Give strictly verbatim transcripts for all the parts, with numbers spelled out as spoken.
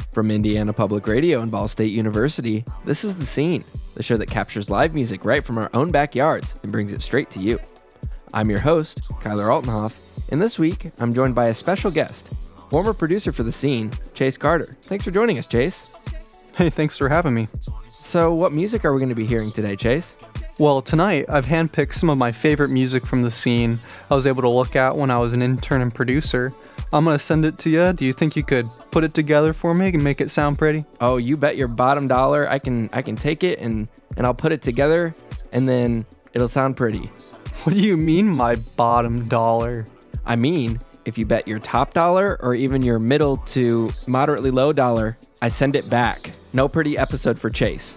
From Indiana Public Radio and Ball State University, this is The Scene, the show that captures live music right from our own backyards and brings it straight to you. I'm your host, Kyler Altenhoff, and this week I'm joined by a special guest, former producer for The Scene, Chase Carter. Thanks for joining us, Chase. Hey, thanks for having me. So what music are we going to be hearing today, Chase? Well, tonight I've handpicked some of my favorite music from The Scene I was able to look at when I was an intern and producer. I'm going to send it to you. Do you think you could put it together for me and make it sound pretty? Oh, you bet your bottom dollar. I can I can take it and, and I'll put it together and then it'll sound pretty. What do you mean, my bottom dollar? I mean, if you bet your top dollar or even your middle to moderately low dollar, I send it back. No pretty episode for Chase.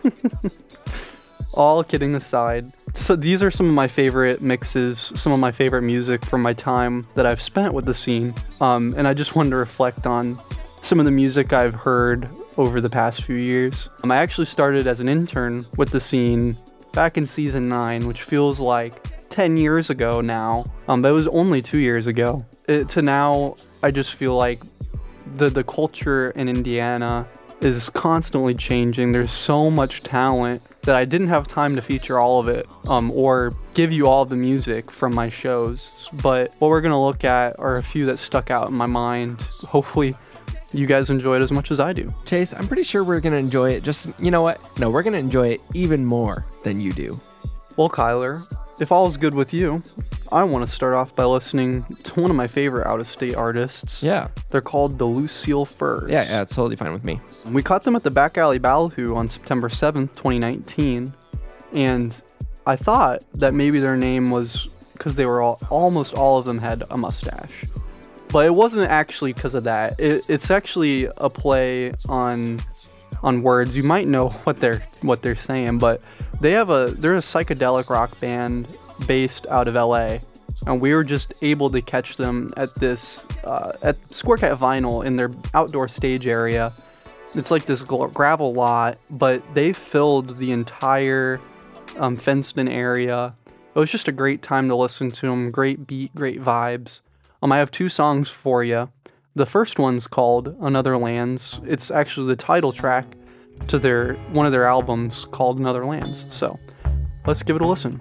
All kidding aside, so these are some of my favorite mixes, some of my favorite music from my time that I've spent with The Scene, um, and I just wanted to reflect on some of the music I've heard over the past few years. Um, I actually started as an intern with The Scene back in season nine, which feels like ten years ago now, um, but it was only two years ago. It, to now, I just feel like the the culture in Indiana is constantly changing. There's so much talent that I didn't have time to feature all of it um, or give you all the music from my shows. But what we're going to look at are a few that stuck out in my mind. Hopefully you guys enjoy it as much as I do. Chase, I'm pretty sure we're going to enjoy it. Just, you know what? No, we're going to enjoy it even more than you do. Well, Kyler, if all is good with you, I want to start off by listening to one of my favorite out-of-state artists. Yeah. They're called the Lucille Furs. Yeah, yeah, it's totally fine with me. We caught them at the Back Alley Ballyhoo on September seventh, twenty nineteen, and I thought that maybe their name was because they were all, almost all of them had a mustache. But it wasn't actually because of that. It, it's actually a play on on words. You might know what they're what they're saying, but they have a they're a psychedelic rock band based out of L A, and we were just able to catch them at this uh, at Square Cat Vinyl in their outdoor stage area. It's like this gravel lot, but they filled the entire um, fenced-in area. It was just a great time to listen to them. Great beat, great vibes. Um, I have two songs for you. The first one's called Another Lands. It's actually the title track to their one of their albums called Another Lands. So let's give it a listen.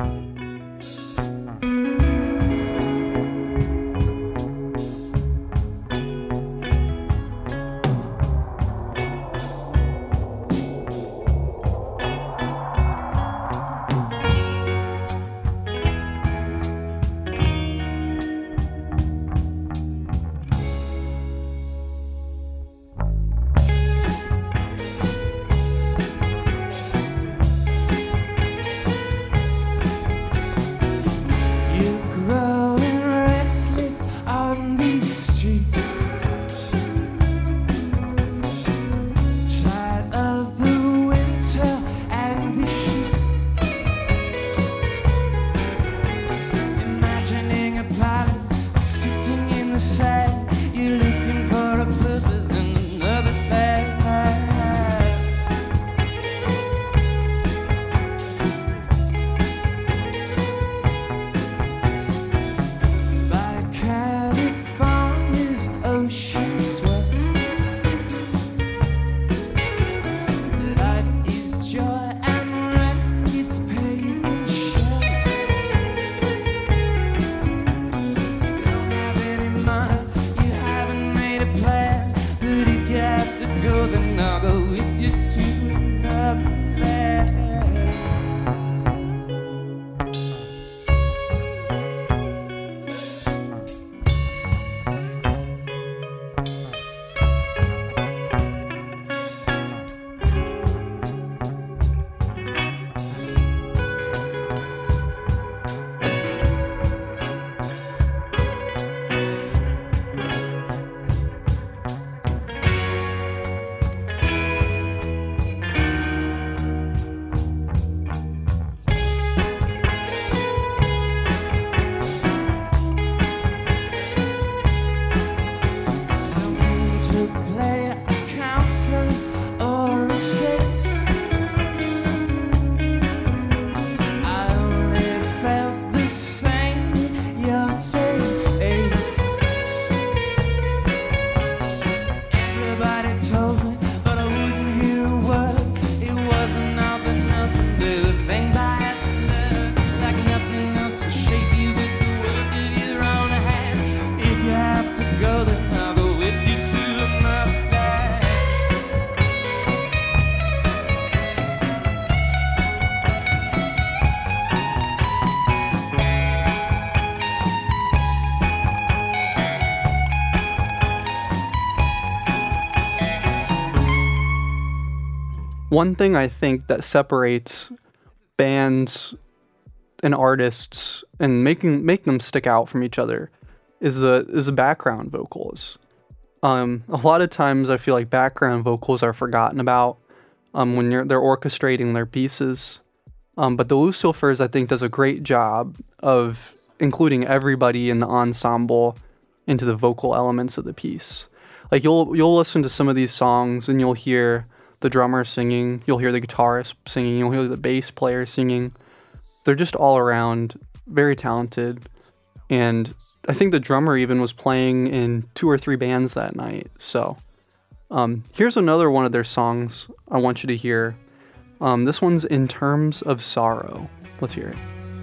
one thing I think that separates bands and artists and making make them stick out from each other is the is the background vocals. Um, a lot of times I feel like background vocals are forgotten about um, when you're, they're orchestrating their pieces. Um, but the Lucifers, I think, does a great job of including everybody in the ensemble into the vocal elements of the piece. Like you'll you'll listen to some of these songs and you'll hear the drummer singing, you'll hear the guitarist singing, you'll hear the bass player singing. They're just all around very talented, and I think the drummer even was playing in two or three bands that night. So um, here's another one of their songs I want you to hear. Um, this one's In Terms of Sorrow. Let's hear it.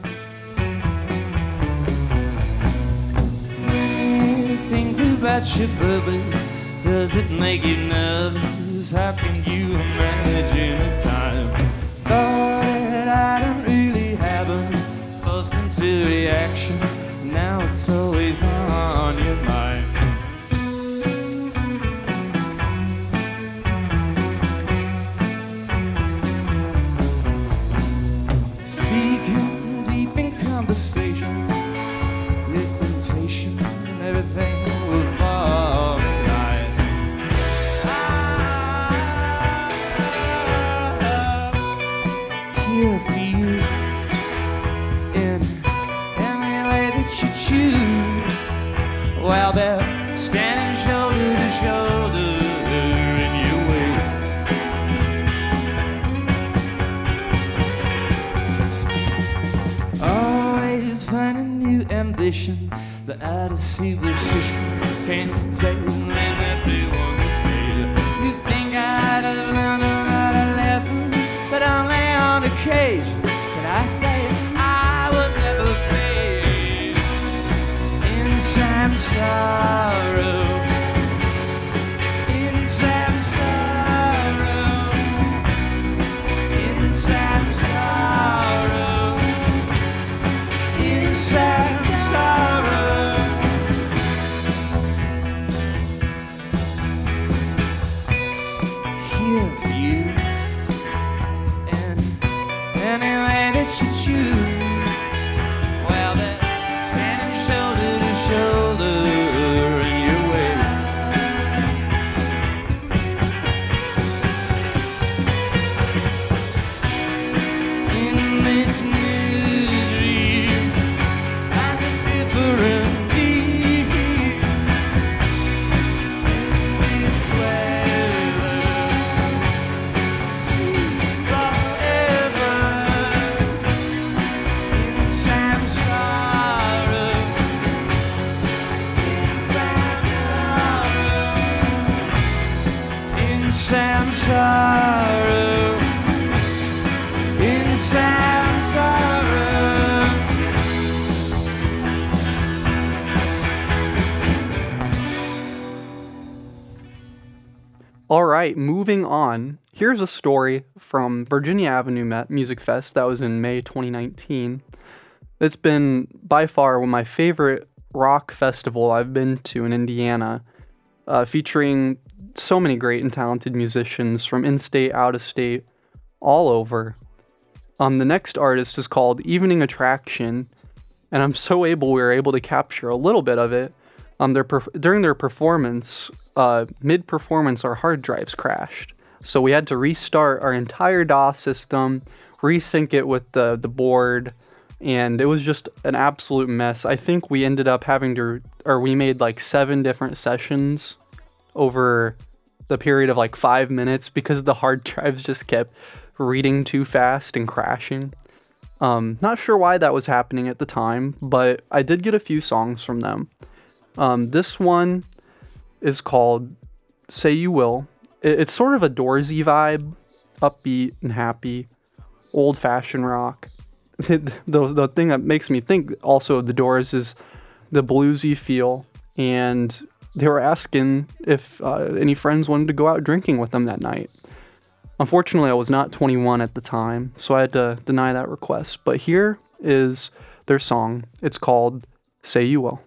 When you think about your bubbly, does it make you nervous? How can you imagine a time? Thought I don't really have a first into reaction. Now it's always on your mind. Speaking deep in conversation, this temptation, everything will fall in line. Here for you in any way that you choose. While they're standing shoulder to shoulder in your way. Always finding new ambition, the Odyssey position. Can't take and let everyone say it. You think I'd have learned a lot of lessons, but only on occasion. Can I say I was never faced in some sorrow, in some sorrow, in some sorrow, in some sorrow. Here for you, and any way that you choose. Well, they're standing shoulder to shoulder in your way. In this new dream, I'm a different being. In this weather, sweet forever. In some sorrow, in some sorrow, in some sorrow, in some sorrow. All right, moving on. Here's a story from Virginia Avenue Met Music Fest that was in May twenty nineteen. It's been by far one of my favorite rock festival I've been to in Indiana, uh, featuring so many great and talented musicians from in-state, out-of-state, all over. Um, the next artist is called Evening Attraction, and I'm so able we were able to capture a little bit of it. Um, their perf- during their performance, uh, mid-performance, our hard drives crashed, so we had to restart our entire DOS system, resync it with the the board, and it was just an absolute mess. I think we ended up having to, or we made like seven different sessions over the period of like five minutes because the hard drives just kept reading too fast and crashing. Um, not sure why that was happening at the time, but I did get a few songs from them. Um, this one is called Say You Will. It, it's sort of a Doorsy vibe, upbeat and happy, old-fashioned rock. the, the, the thing that makes me think also of the Doors is the bluesy feel, and they were asking if uh, any friends wanted to go out drinking with them that night. Unfortunately, I was not twenty-one at the time, so I had to deny that request. But here is their song. It's called Say You Will.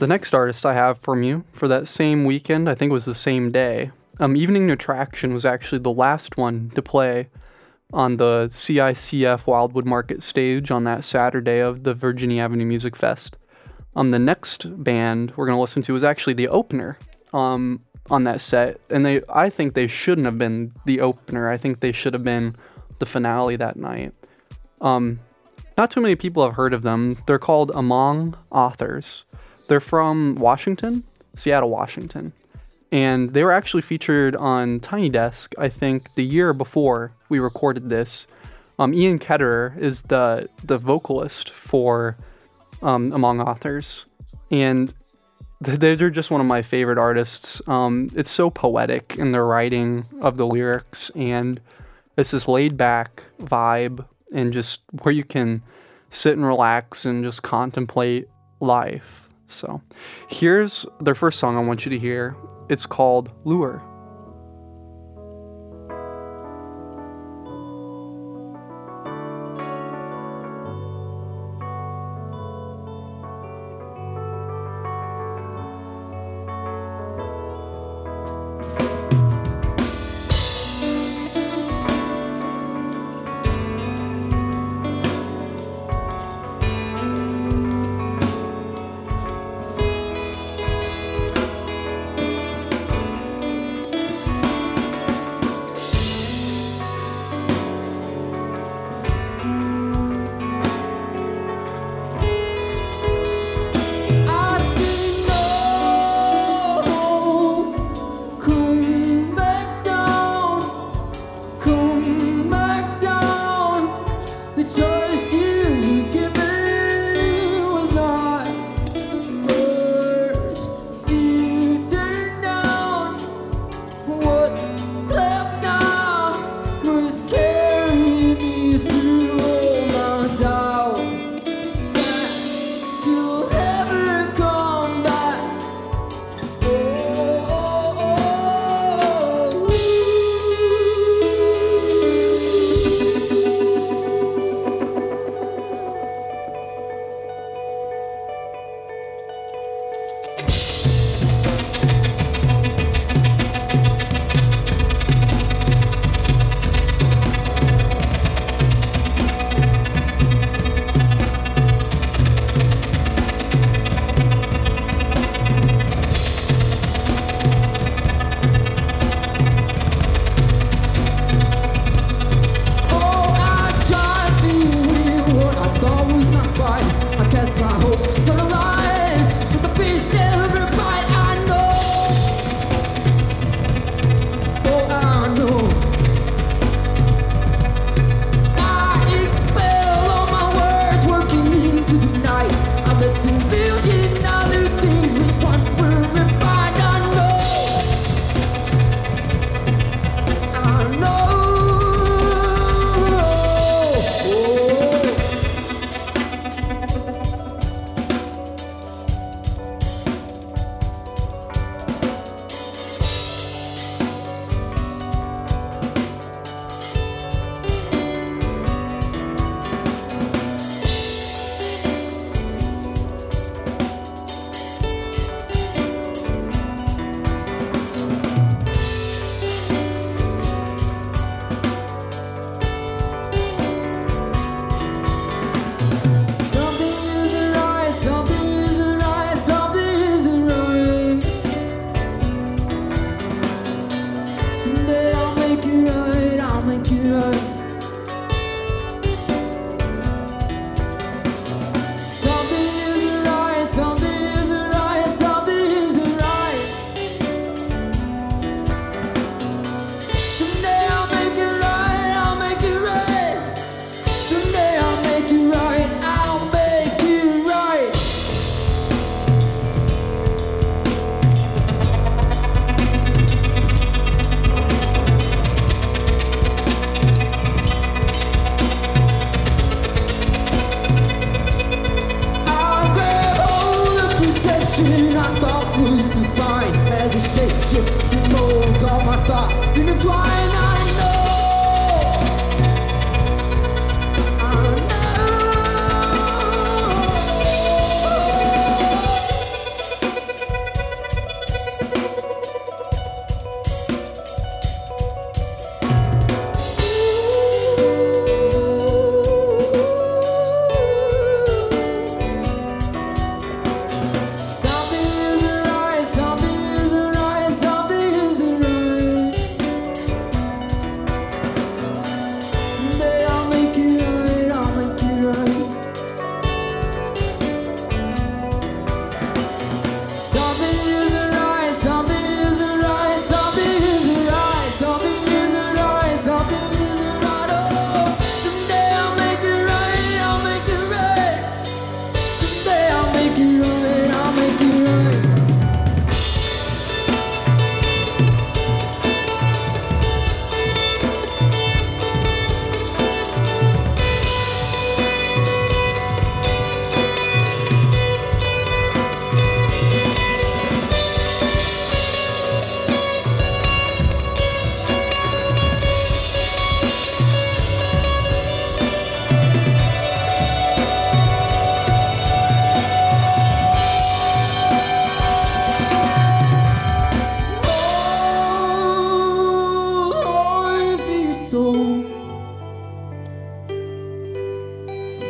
The next artist I have from you for that same weekend, I think it was the same day, um, Evening Attraction was actually the last one to play on the C I C F Wildwood Market stage on that Saturday of the Virginia Avenue Music Fest. Um, the next band we're going to listen to is actually the opener um, on that set, and they I think they shouldn't have been the opener. I think they should have been the finale that night. Um, not too many people have heard of them. They're called Among Authors. They're from Washington, Seattle, Washington. And they were actually featured on Tiny Desk, I think, the year before we recorded this. Um, Ian Ketterer is the the vocalist for um, Among Authors. And they're just one of my favorite artists. Um, it's so poetic in their writing of the lyrics. And it's this laid-back vibe and just where you can sit and relax and just contemplate life. So here's their first song I want you to hear. It's called Lure.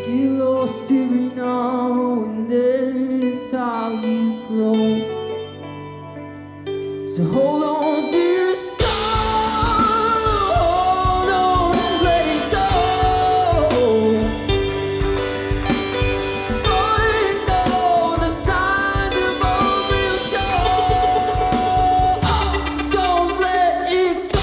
Get lost every now and then, it's how you grow. So hold on to your soul, don't let it go. For you know the signs of hope will show. Don't let it go.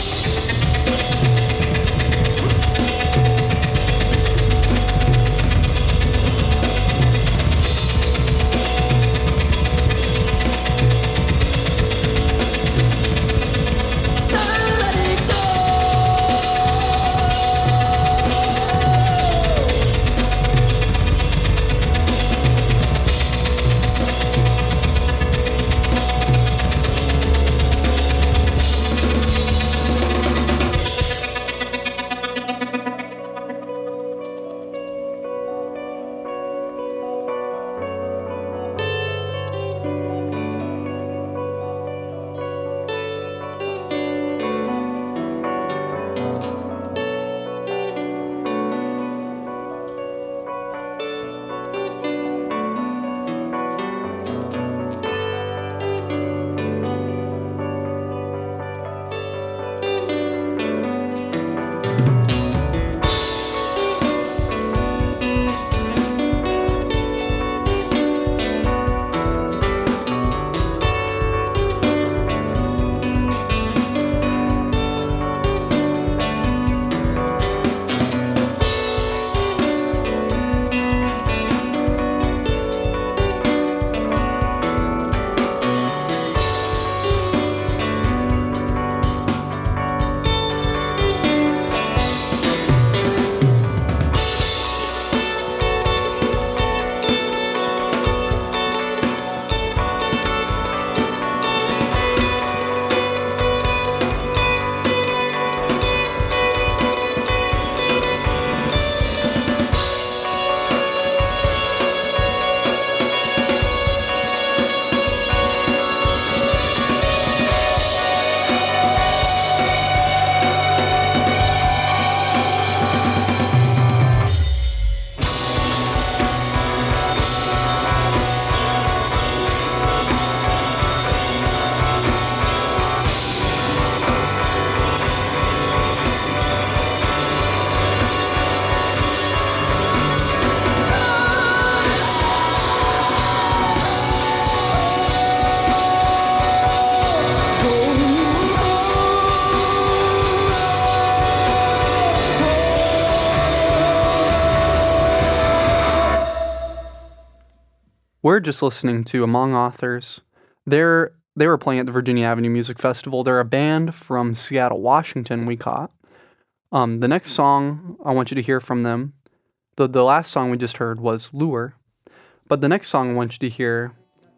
We're just listening to Among Authors. They're they were playing at the Virginia Avenue Music Festival. They're a band from Seattle, Washington. We caught. Um, the next song I want you to hear from them. The the last song we just heard was Lure, but the next song I want you to hear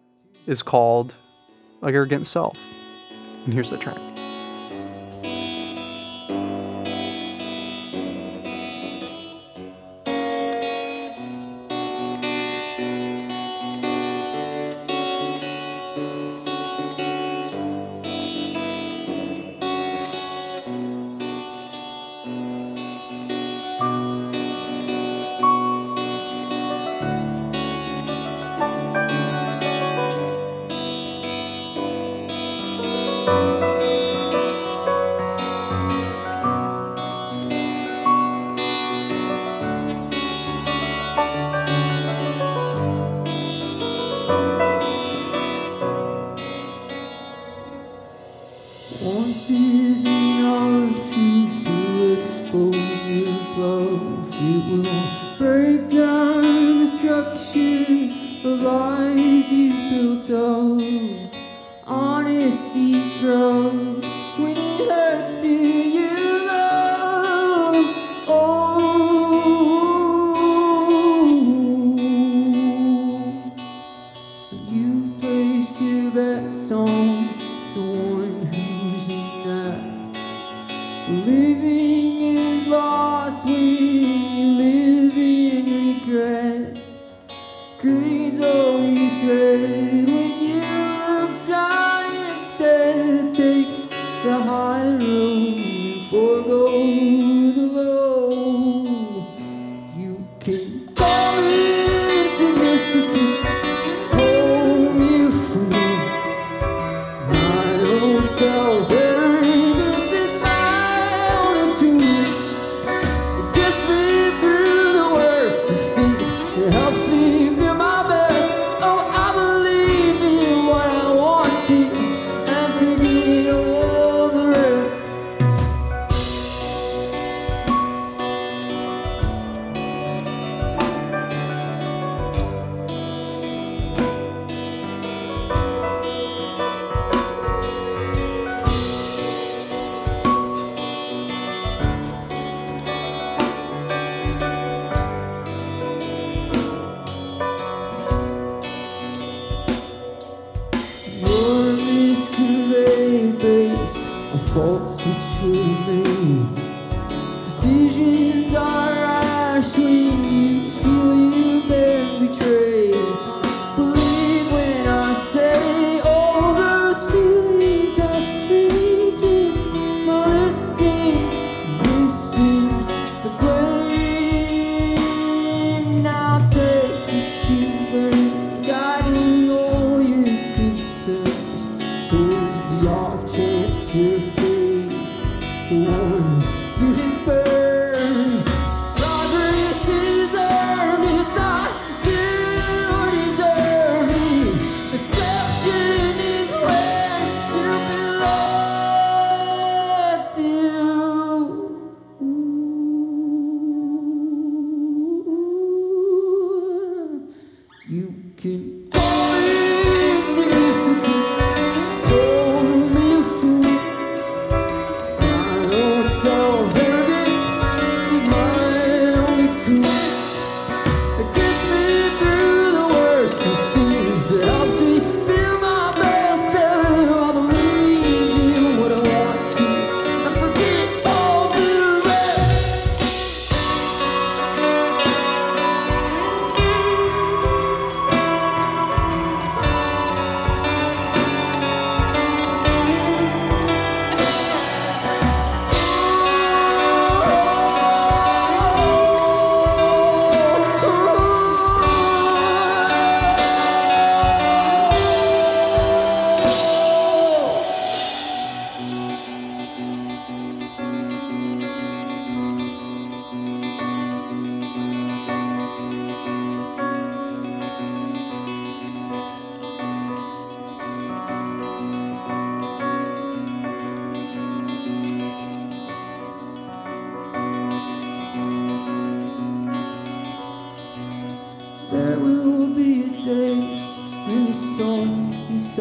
is called Arrogant Self. And here's the track. Once is enough truth to expose your bluff. It will break down the structure of lies you've built up. Honesty throws when it hurts to you love. Oh, you've placed your bets on the one who's not. Living is lost when you live in regret. Greed's always red when you look down instead. Take the high road and forego the low. You can go.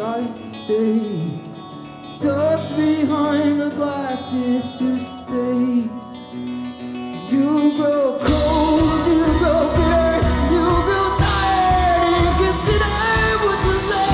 decides to stay. Tucked behind the blackness of space. You grow cold, you grow bitter, you grow tired, and consider what's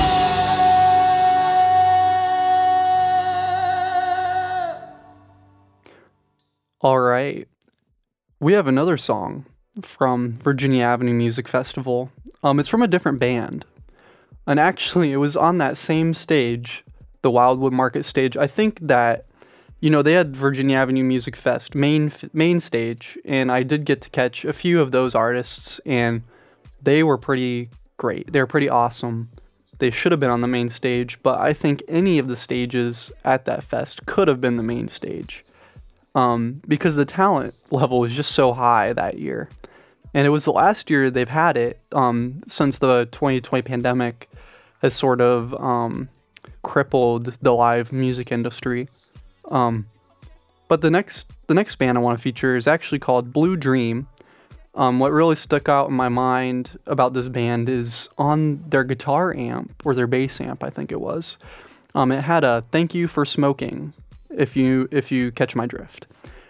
left. All right. We have another song from Virginia Avenue Music Festival. Um, it's from a different band. And actually, it was on that same stage, the Wildwood Market stage. I think that, you know, they had Virginia Avenue Music Fest main main stage, and I did get to catch a few of those artists, and they were pretty great. They were pretty awesome. They should have been on the main stage, but I think any of the stages at that fest could have been the main stage. Um, because the talent level was just so high that year. And it was the last year they've had it, um, since the twenty twenty pandemic has sort of um, crippled the live music industry. Um, but the next the next band I want to feature is actually called Blue Dream. Um, what really stuck out in my mind about this band is on their guitar amp, or their bass amp, I think it was. Um, it had a "Thank You for Smoking," if you if you catch my drift.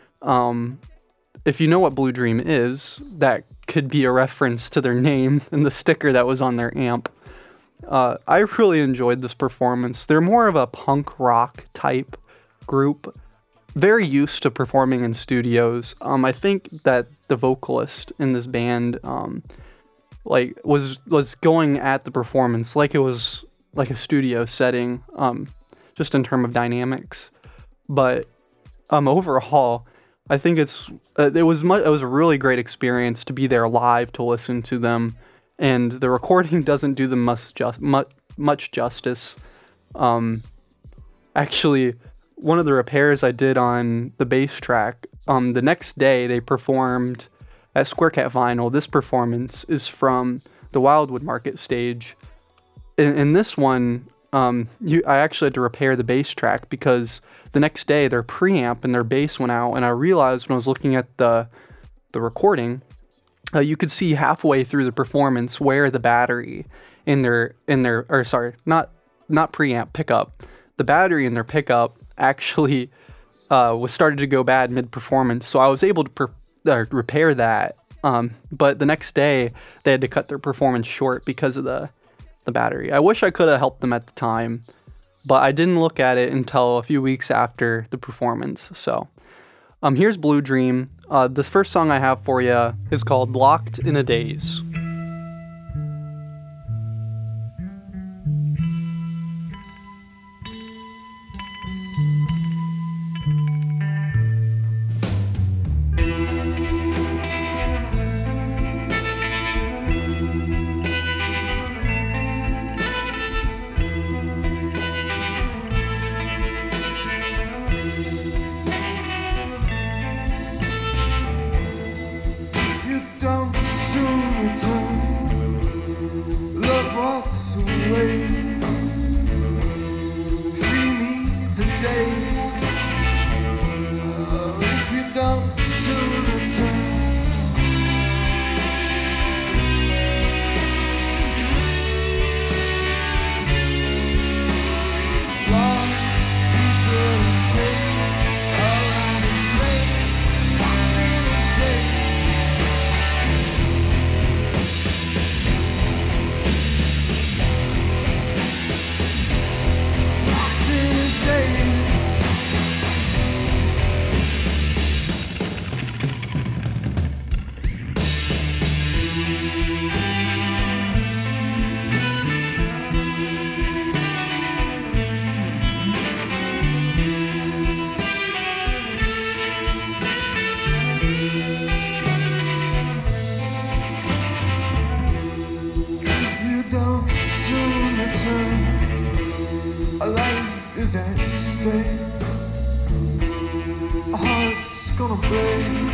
Um, if you know what Blue Dream is, that could be a reference to their name and the sticker that was on their amp. Uh, I really enjoyed this performance. They're more of a punk rock type group, very used to performing in studios. Um, I think that the vocalist in this band, um, like was was going at the performance like it was like a studio setting, um, just in terms of dynamics. But um, overall, I think it's uh, it was mu- it was a really great experience to be there live, to listen to them, and the recording doesn't do them much just much, much justice. Um, actually, one of the repairs I did on the bass track, um, the next day they performed at Square Cat Vinyl. This performance is from the Wildwood Market stage. In, in this one, um, you I actually had to repair the bass track because the next day their preamp and their bass went out, and I realized when I was looking at the the recording, uh, you could see halfway through the performance where the battery in their in their or sorry, not not preamp pickup, the battery in their pickup actually uh, was started to go bad mid performance. So I was able to per- uh, repair that, um, but the next day they had to cut their performance short because of the the battery. I wish I could have helped them at the time, but I didn't look at it until a few weeks after the performance. So, um, here's Blue Dream. Uh, this first song I have for you is called Locked in a Daze. is at stake. A heart's gonna break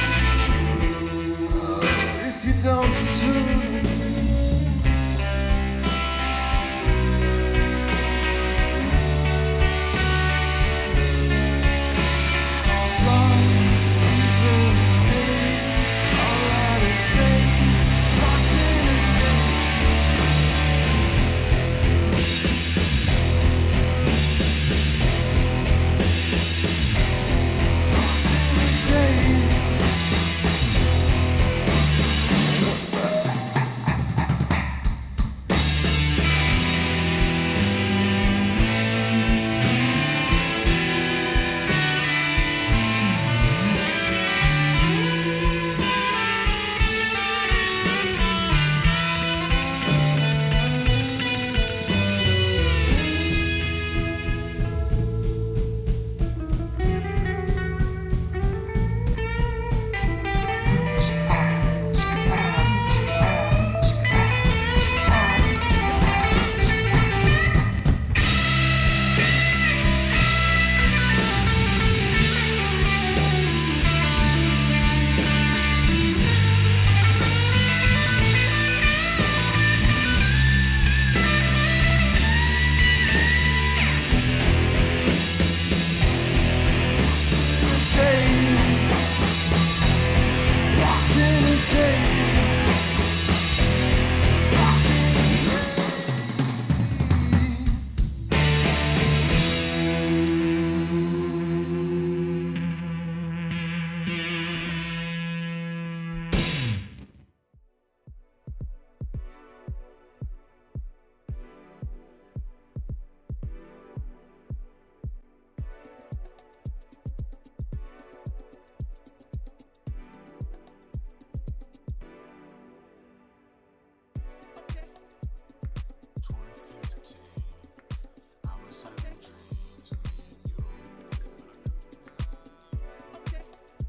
uh, if you don't soon.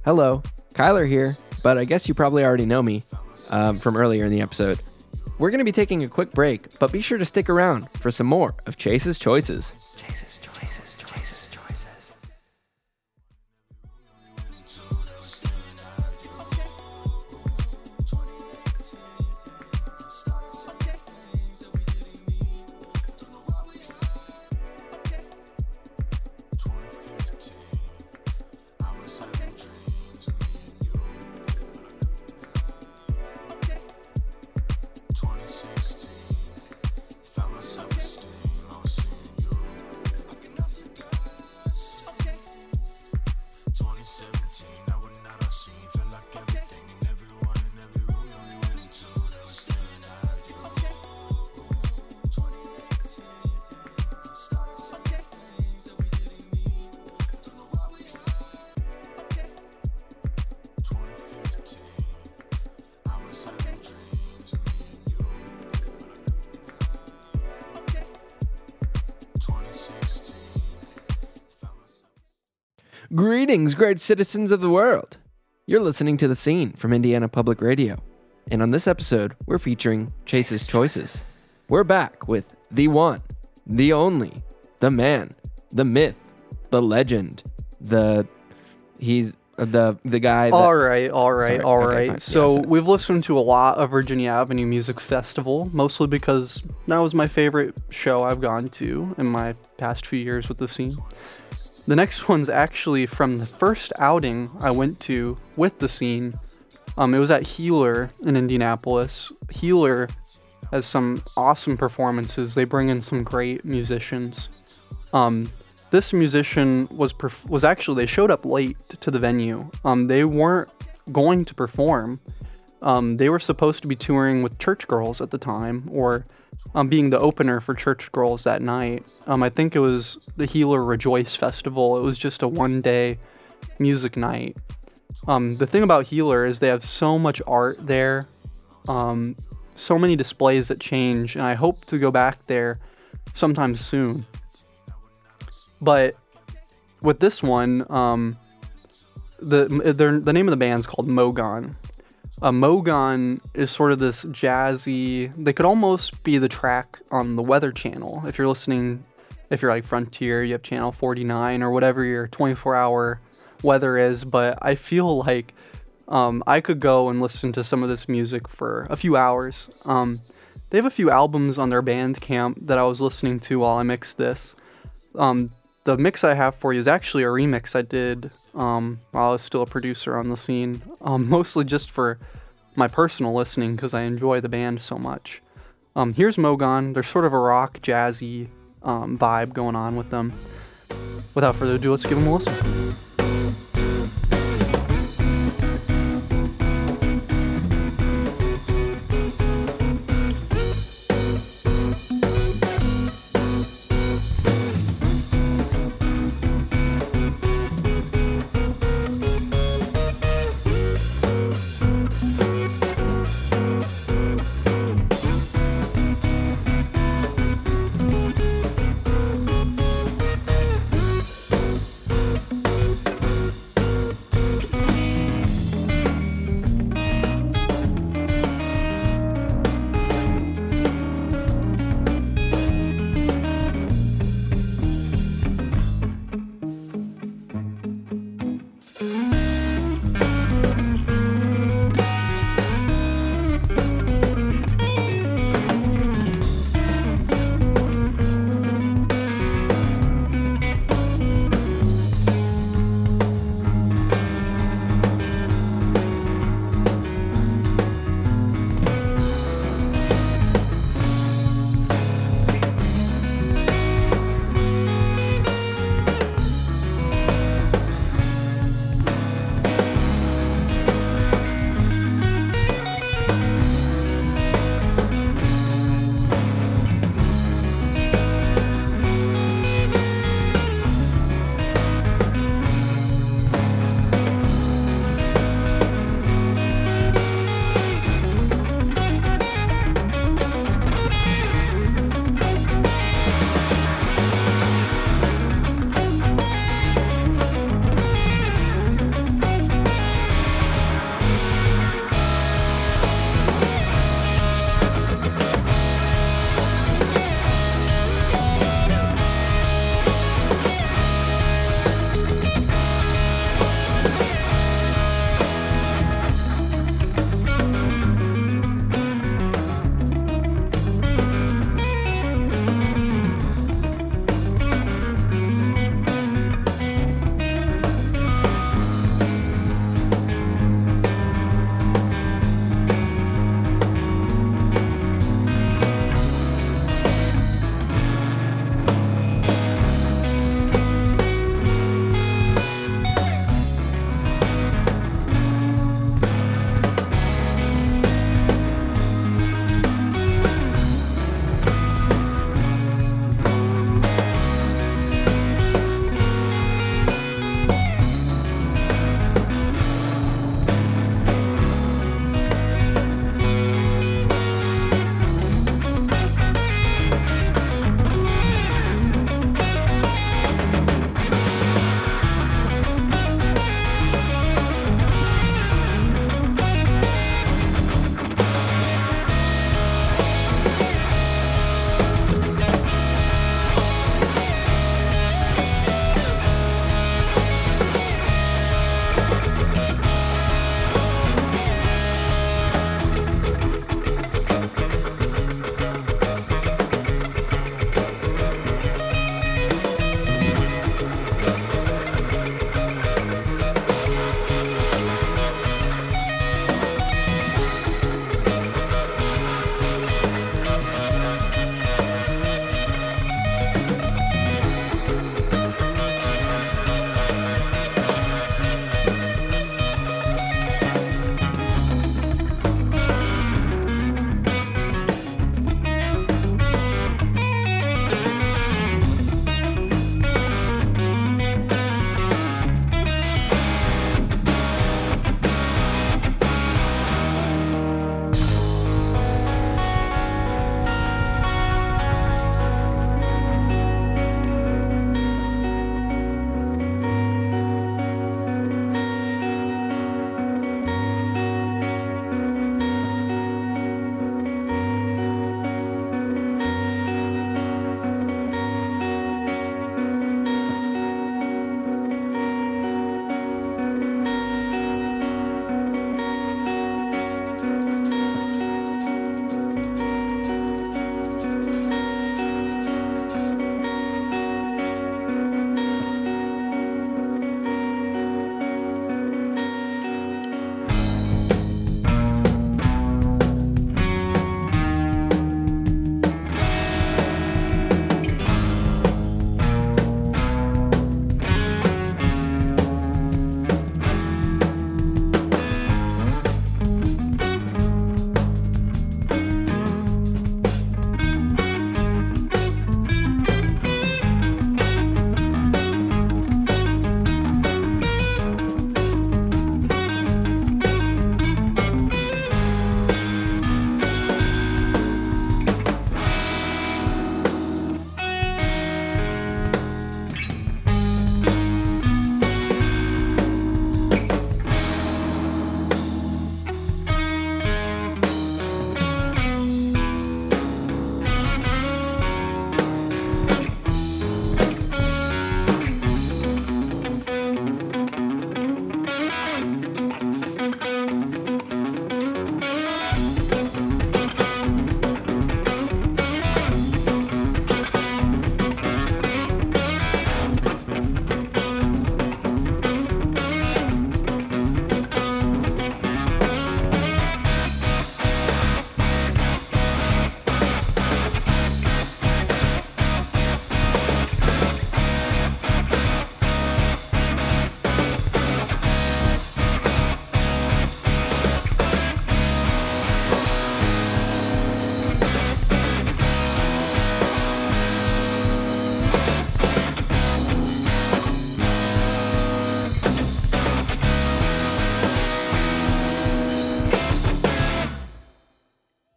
Hello, Kyler here, but I guess you probably already know me um, from earlier in the episode. We're going to be taking a quick break, but be sure to stick around for some more of Chase's Choices. Chase's Choices, Choices, Choices. Greetings, great citizens of the world. You're listening to The Scene from Indiana Public Radio. And on this episode, we're featuring Chase's Choices. We're back with the one, the only, the man, the myth, the legend, the... He's the the guy that... All right, all right, Sorry, all okay, right. fine. So Yeah, so- we've listened to a lot of Virginia Avenue Music Festival, mostly because that was my favorite show I've gone to in my past few years with The Scene. The next one's actually from the first outing I went to with The Scene. Um, it was at Healer in Indianapolis. Healer has some awesome performances. They bring in some great musicians. Um, this musician was perf- was actually, they showed up late to the venue. Um, they weren't going to perform. Um, they were supposed to be touring with Church Girls at the time, or um, being the opener for Church Girls that night. Um, I think it was the Healer Rejoice Festival. It was just a one-day music night. Um, the thing about Healer is they have so much art there, um, so many displays that change, and I hope to go back there sometime soon. But with this one, um, the the name of the band's called Mogon. Uh, Mogon is sort of this jazzy, they could almost be the track on the Weather Channel. If you're listening, if you're like Frontier, you have Channel forty-nine or whatever your twenty-four hour weather is. But I feel like um, I could go and listen to some of this music for a few hours. Um, they have a few albums on their Bandcamp that I was listening to while I mixed this. Um, the mix I have for you is actually a remix I did um, while I was still a producer on The Scene, um, mostly just for my personal listening because I enjoy the band so much. Um, here's Mogon. There's sort of a rock, jazzy um, vibe going on with them. Without further ado, let's give them a listen.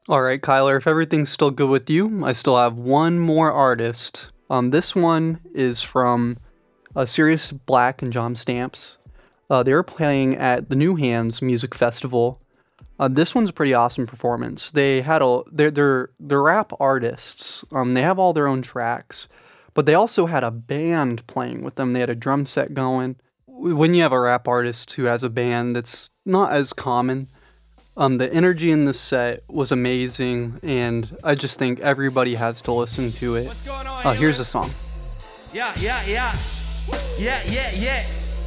All right, Kyler, if everything's still good with you, I still have one more artist. Um, this one is from uh, Sirius Black and John Stamps. Uh, they were playing at the New Hands Music Festival. Uh, this one's a pretty awesome performance. They had a they're they're, they're rap artists. Um, they have all their own tracks, but they also had a band playing with them. They had a drum set going. When you have a rap artist who has a band, it's not as common. Um, the energy in this set was amazing, and I just think everybody has to listen to it. What's going on, Uh, here's yo? a song. Yeah, yeah, yeah. Yeah, yeah, yeah.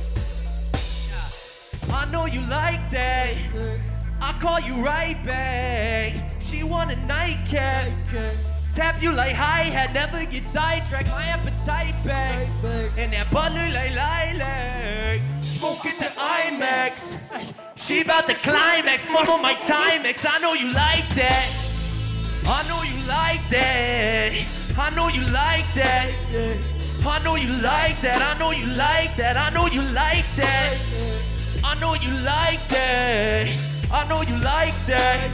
I know you like that. I call you right back. She want a nightcap. Tap you like hi-hat, never get sidetracked. My appetite back. And that butler like lilac. Smoking the IMAX. She about to climax, more on my Timex. I know you like that. I know you like that. I know you like that. I know you like that. I know you like that. I know you like that. I know you like that. I know you like that.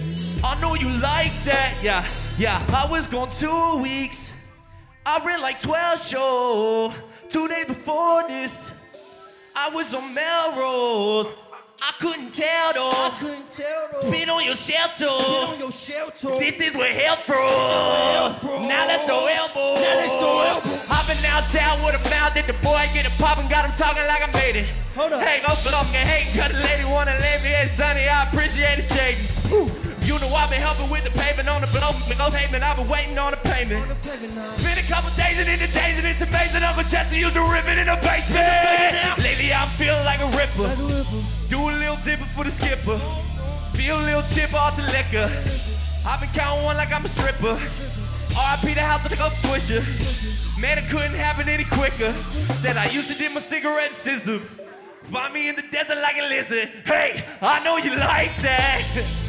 I know you like that. Yeah, yeah. I was gone two weeks. I read like twelve shows. Two days before this, I was on Melrose. I couldn't tell though. I couldn't tell though. Spit on your shelter. Spit on your shelter. This is where health from. from. Now let's throw elbows. Now let's throw elbows. I've been downtown with a mouth that the boy get it poppin', got him talking like I'm baited. Hold up. Hey, go for long and hate, cause the lady wanna lay me. Hey, Sonny, I appreciate it, shading. You know I've been helping with the pavement on the blow, go pavement. I've been waiting on the payment. Been a couple days and in the days and it's amazing. Uncle Jesse used to rip it in the basement. Lately I'm feeling like a ripper. Do a little dipper for the skipper. Feel a little chip off the liquor. I've been counting one like I'm a stripper. R I P the house to go Swisher. Man, it couldn't happen any quicker. Said I used to dip my cigarette scissor. Find me in the desert like a lizard. Hey, I know you like that.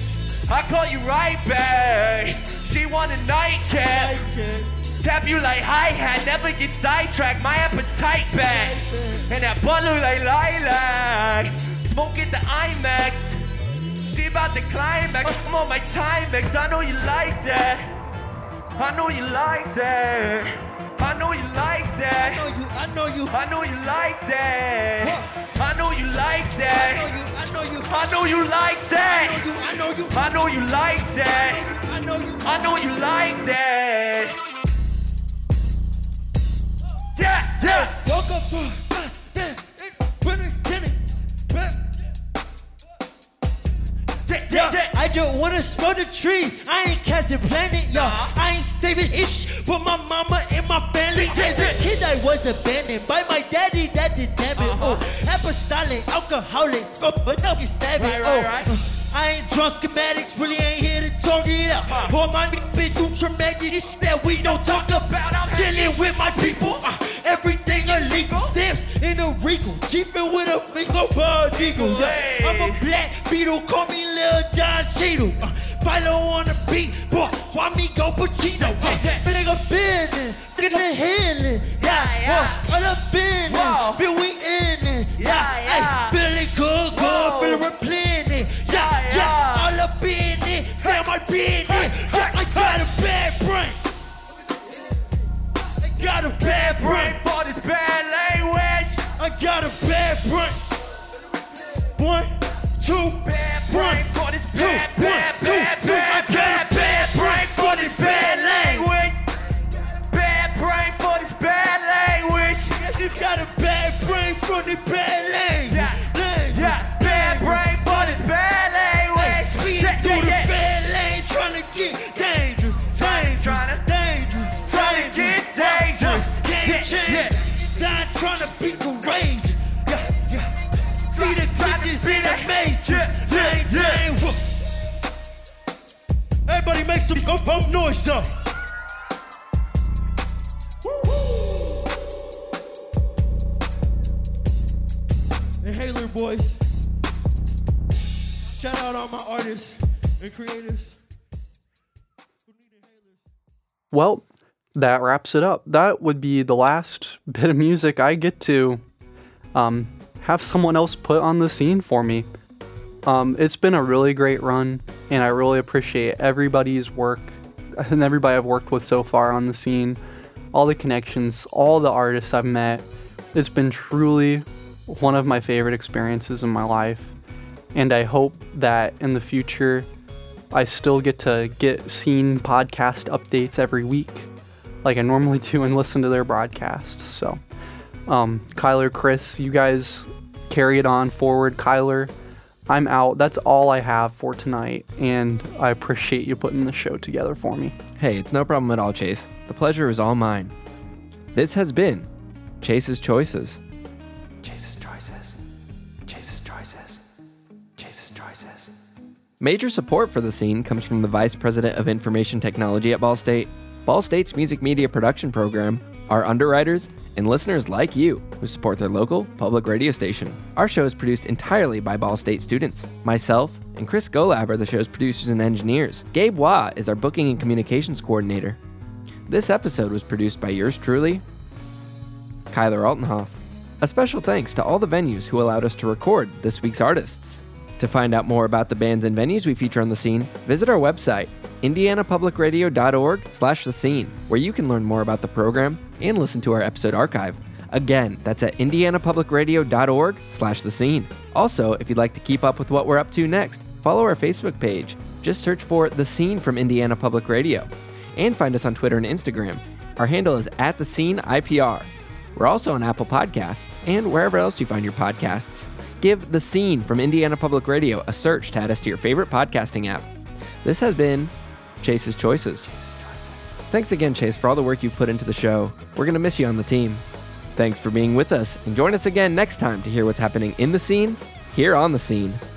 I call you right back. She want a nightcap. Tap you like hi-hat, never get sidetracked. My appetite back. And that butt look like lilac. Smoking the IMAX. She about to climax. I'm on my Timex. I know you like that. I know you like that. I know you like that. I know you. I know you like that. I know you like that. I know you. I know you like that. I know you. I know you like that. I know you. I know you like that. Yeah, yeah. Welcome to. Yeah, yeah. I just wanna smell the trees. I ain't Captain Planet, y'all. I ain't saving ish, but my mama and my family. As a kid, I was abandoned by my daddy. That did damn it. Uh-huh. Oh, apostolic, alcoholic, oh, but now he's savage. Right, right, oh, right. uh, I ain't drawn schematics, really ain't here to talk it out. Uh. All my niggas been through traumatic shit that we don't talk about. I'm chilling with my people. Uh, everything illegal. Stamps in a regal. Cheapin' with a finger bald eagle. Yeah. Hey. I'm a black beetle, call me Lil Don Cheadle. Uh, follow on the beat, boy, why me go Pacino? Uh, feel like a business, look at the healing. Yeah, yeah. Uh, all the business, Whoa. feel we in it. Yeah, yeah. Ay, feeling good, good, Whoa. feeling replenished. Yeah, Yeah, yeah, yeah. all up in it, say my business. Yeah, I got a bad brain. I got a bad brain. For this bad language. I got a bad brain. One, two, Bad one, brain for this two, bad, one, bad, two, bad, two. I bad, got bad, a bad brain for this bad language. Bad brain for this bad language. You got a bad brain from the bad language. Yeah, Language. yeah, bad brain for this bad language. Speed Yeah, through yeah, the yeah. bad lane, trying to get dangerous, dangerous, Tryna- dangerous, tryna get dangerous. Game Yeah, changer. yeah. Sign trying to beat the Rangers. Yeah, yeah. See the Tryna bitches see in the that. major. Yeah, yeah, Dang, yeah. dang, whoop. Everybody make some go bump noise up. Inhaler boys. Shout out all my artists and creators. who need inhalers. Well, that wraps it up. That would be the last bit of music I get to um, have someone else put on the scene for me. Um, it's been a really great run. and I really appreciate everybody's work and everybody I've worked with so far on the scene, all the connections, all the artists I've met. It's been truly one of my favorite experiences in my life, and I hope that in the future I still get to get Scene podcast updates every week like I normally do and listen to their broadcasts. So um, Kyler, Chris, you guys carry it on forward. Kyler, I'm out. That's all I have for tonight, and I appreciate you putting the show together for me. Hey, it's no problem at all, Chase. The pleasure is all mine. This has been Chase's Choices. Chase's Choices. Chase's Choices. Chase's Choices. Major support for the scene comes from the Vice President of Information Technology at Ball State, Ball State's music media production program, our underwriters, and listeners like you who support their local public radio station. Our show is produced entirely by Ball State students. Myself and Chris Golab are the show's producers and engineers. Gabe Waugh is our booking and communications coordinator. This episode was produced by yours truly, Kyler Altenhoff. A special thanks to all the venues who allowed us to record this week's artists. To find out more about the bands and venues we feature on The Scene, visit our website, indiana public radio dot org slash the scene, where you can learn more about the program and listen to our episode archive. Again, that's at indiana public radio dot org slash the scene. Also, if you'd like to keep up with what we're up to next, follow our Facebook page. Just search for The Scene from Indiana Public Radio. And find us on Twitter and Instagram. Our handle is at The Scene I P R. We're also on Apple Podcasts and wherever else you find your podcasts. Give The Scene from Indiana Public Radio a search to add us to your favorite podcasting app. This has been Chase's Choices. Thanks again, Chase, for all the work you've put into the show. We're going to miss you on the team. Thanks for being with us, and join us again next time to hear what's happening in the scene, here on The Scene.